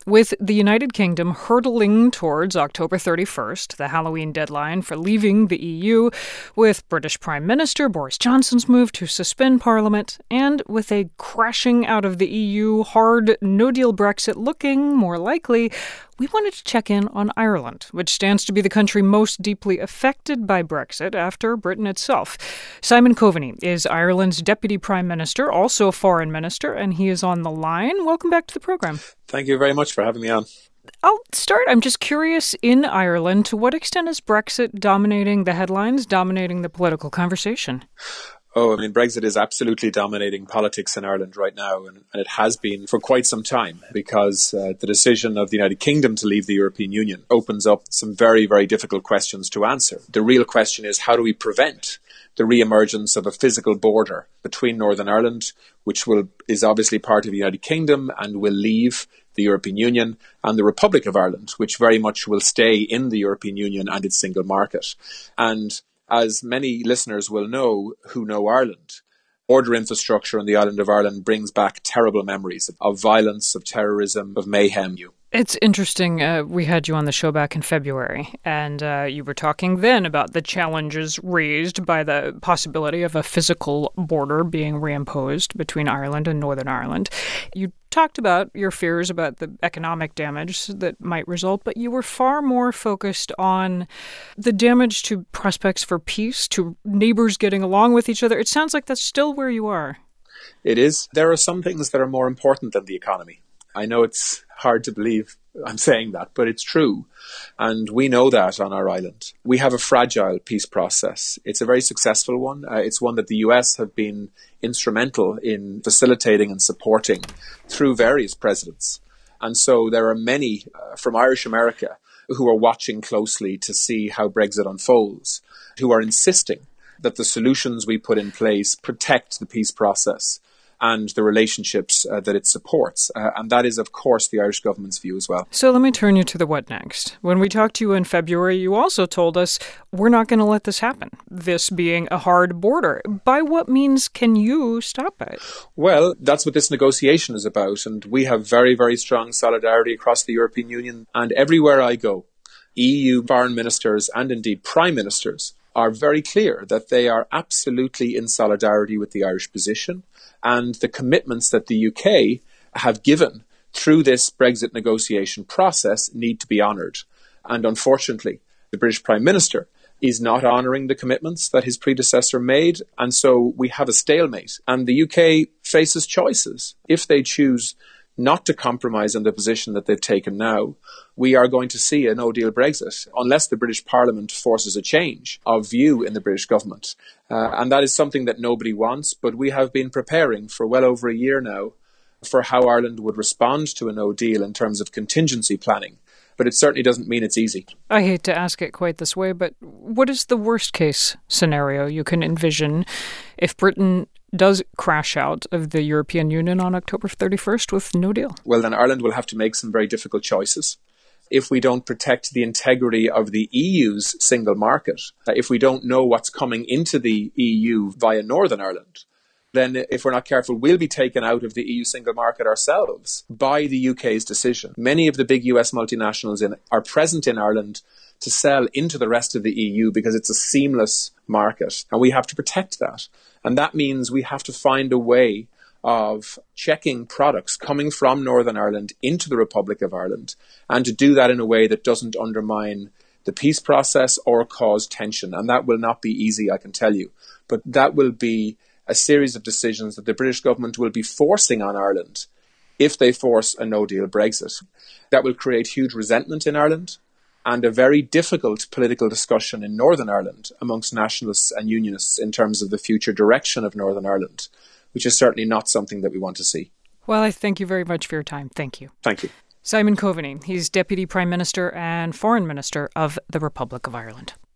With the United Kingdom hurtling towards October 31st, the Halloween deadline for leaving the EU, with British Prime Minister Boris Johnson's move to suspend Parliament, and with a crashing out of the EU hard no-deal Brexit looking more likely, we wanted to check in on Ireland, which stands to be the country most deeply affected by Brexit after Britain itself. Simon Coveney is Ireland's Deputy Prime Minister, also Foreign Minister, and he is on the line. Welcome back to the program. Thank you very much for having me on. I'll start. I'm just curious, in Ireland, to what extent is Brexit dominating the headlines, dominating the political conversation? Brexit is absolutely dominating politics in Ireland right now, and it has been for quite some time, because the decision of the United Kingdom to leave the European Union opens up some very, very difficult questions to answer. The real question is, how do we prevent the re-emergence of a physical border between Northern Ireland, which is obviously part of the United Kingdom and will leave the European Union, and the Republic of Ireland, which very much will stay in the European Union and its single market. And as many listeners will know who know Ireland, border infrastructure on the island of Ireland brings back terrible memories of violence, of terrorism, of mayhem. It's interesting. We had you on the show back in February, and you were talking then about the challenges raised by the possibility of a physical border being reimposed between Ireland and Northern Ireland. You talked about your fears about the economic damage that might result, but you were far more focused on the damage to prospects for peace, to neighbors getting along with each other. It sounds like that's still where you are. It is. There are some things that are more important than the economy. I know it's hard to believe I'm saying that, but it's true. And we know that on our island. We have a fragile peace process. It's a very successful one. It's one that the US have been instrumental in facilitating and supporting through various presidents. And so there are many from Irish America who are watching closely to see how Brexit unfolds, who are insisting that the solutions we put in place protect the peace process and the relationships that it supports. And that is, of course, the Irish government's view as well. So let me turn you to the what next. When we talked to you in February, you also told us we're not going to let this happen, this being a hard border. By what means can you stop it? Well, that's what this negotiation is about. And we have very, very strong solidarity across the European Union. And everywhere I go, EU foreign ministers and indeed prime ministers are very clear that they are absolutely in solidarity with the Irish position, and the commitments that the UK have given through this Brexit negotiation process need to be honoured. And unfortunately, the British Prime Minister is not honouring the commitments that his predecessor made, and so we have a stalemate. And the UK faces choices. If they choose not to compromise on the position that they've taken now, we are going to see a no-deal Brexit unless the British Parliament forces a change of view in the British government. And that is something that nobody wants, but we have been preparing for well over a year now for how Ireland would respond to a no-deal in terms of contingency planning. But it certainly doesn't mean it's easy. I hate to ask it quite this way, but what is the worst-case scenario you can envision if Britain does crash out of the European Union on October 31st with no deal? Well, then Ireland will have to make some very difficult choices. If we don't protect the integrity of the EU's single market, if we don't know what's coming into the EU via Northern Ireland, then if we're not careful, we'll be taken out of the EU single market ourselves by the UK's decision. Many of the big US multinationals are present in Ireland to sell into the rest of the EU because it's a seamless market, and we have to protect that. And that means we have to find a way of checking products coming from Northern Ireland into the Republic of Ireland, and to do that in a way that doesn't undermine the peace process or cause tension. And that will not be easy, I can tell you. But that will be a series of decisions that the British government will be forcing on Ireland if they force a no-deal Brexit. That will create huge resentment in Ireland and a very difficult political discussion in Northern Ireland amongst nationalists and unionists in terms of the future direction of Northern Ireland, which is certainly not something that we want to see. Well, I thank you very much for your time. Thank you. Thank you. Simon Coveney, he's Deputy Prime Minister and Foreign Minister of the Republic of Ireland.